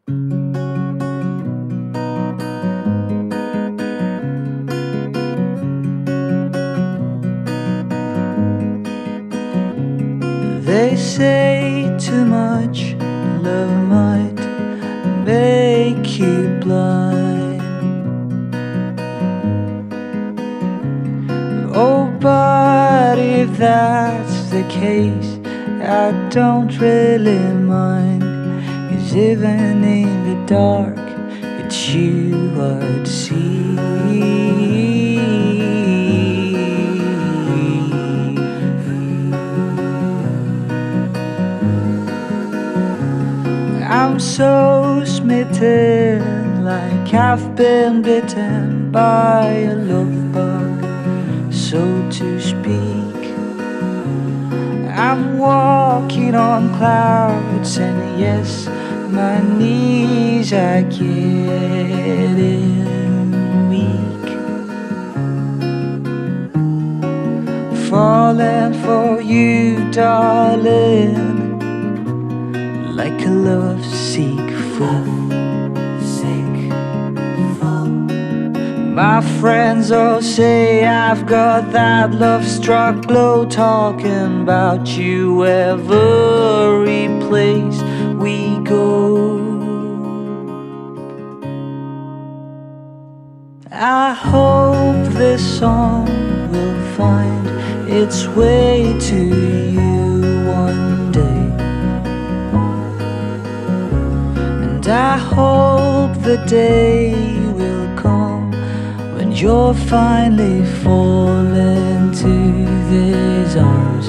They say too much love might make you blind. Oh, but if that's the case, I don't really mind. 'Cause even in the dark, it's you I'd see. I'm so smitten, like I've been bitten by a love bug, so to speak. I'm walking on clouds, and yes, my knees are getting weak. Falling for you, darling, like a love-sick fool. My friends all say I've got that love-struck glow, talking about you every place we go. I hope this song will find its way to you one day. I hope the day will come when you'll finally fall into these arms,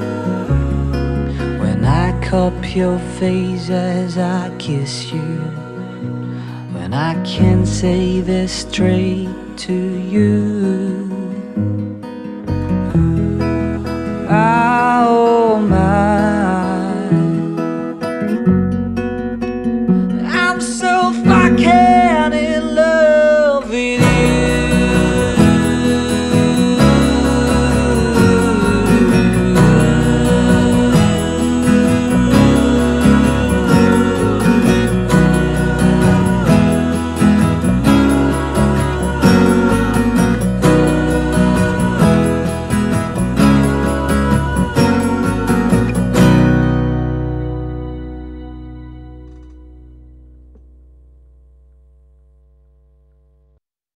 when I cup your face as I kiss you, when I can say this straight to you.